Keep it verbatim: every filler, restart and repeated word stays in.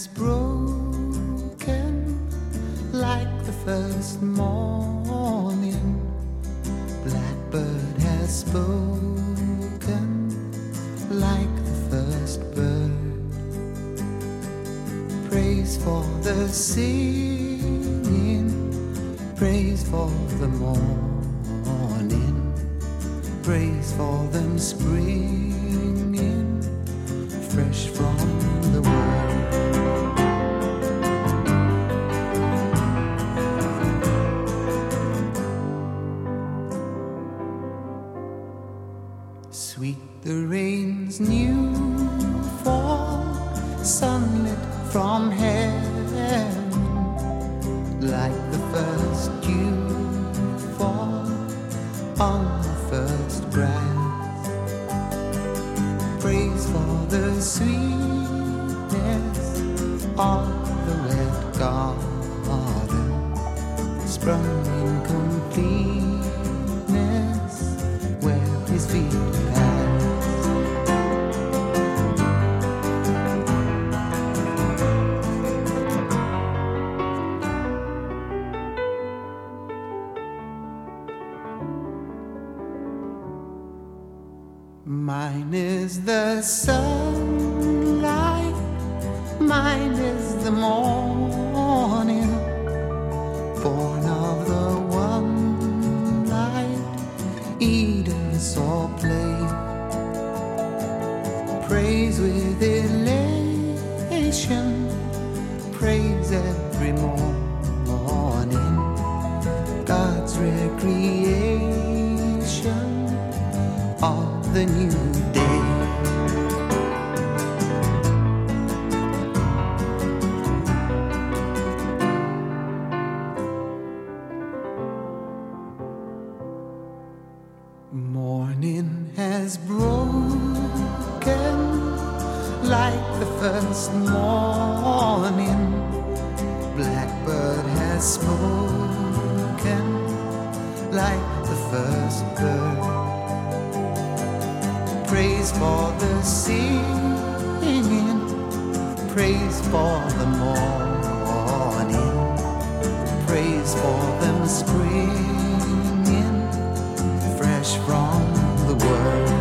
has broken like the first morning. Blackbird has spoken like the first bird. Praise for the singing, praise for the morning, praise for them springing fresh from the world. Sweet the rain's new fall, sunlit from heaven, like the first dew fall on the first grass. Praise for the sweetness of the red garden, sprung in completeness where his feet pass. Mine is the sunlight, mine is the morning, born of the one light Eden saw play. Praise with elation, praise every morning, God's recreation of the new day. Morning has broken like the first morning. Blackbird has spoken like the first bird. Praise for the singing, praise for the morning, praise for them springing fresh from the world.